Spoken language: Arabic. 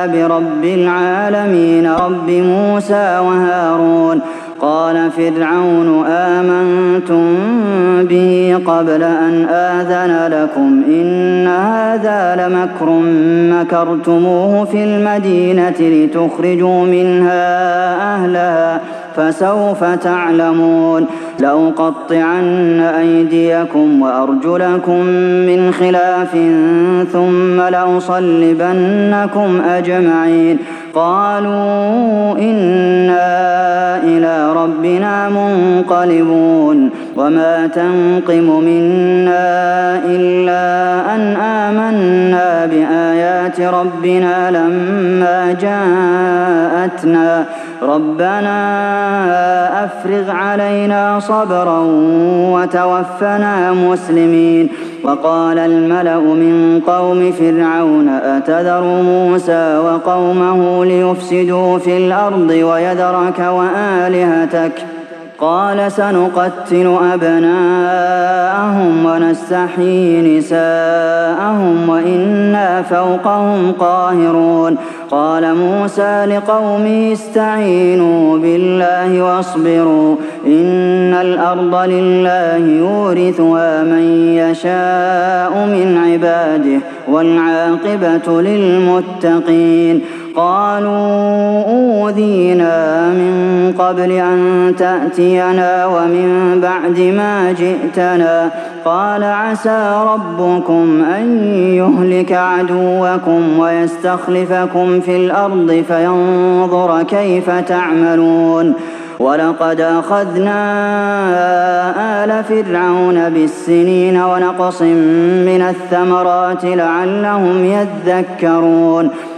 برب العالمين رب موسى وهارون. قال فرعون آمنتم به قبل أن آذن لكم إن هذا لمكر مكرتموه في المدينة لتخرجوا منها أهلها فسوف تعلمون. لأقطعن أيديكم وأرجلكم من خلاف ثم لأصلبنكم أجمعين. قالوا إنا إلى ربنا منقلبون. وما تنقم منا إلا أن آمنا بآيات ربنا لما جاءتنا ربنا أفرغ علينا صبرا وتوفنا مسلمين. وقال الملأ من قوم فرعون أتذر موسى وقومه ليفسدوا في الأرض ويذرك وآلهتك قال سنقتل أبناءهم ونستحيي نساءهم وإنا فوقهم قاهرون. قال موسى لقومه استعينوا بالله واصبروا إن الأرض لله يورثها من يشاء من عباده والعاقبة للمتقين. قالوا أوذينا من قبل أن تأتينا ومن بعد ما جئتنا قال عسى ربكم أن يهلك عدوكم ويستخلفكم في الأرض فينظر كيف تعملون. ولقد أخذنا آل فرعون بالسنين ونقص من الثمرات لعلهم يذكرون.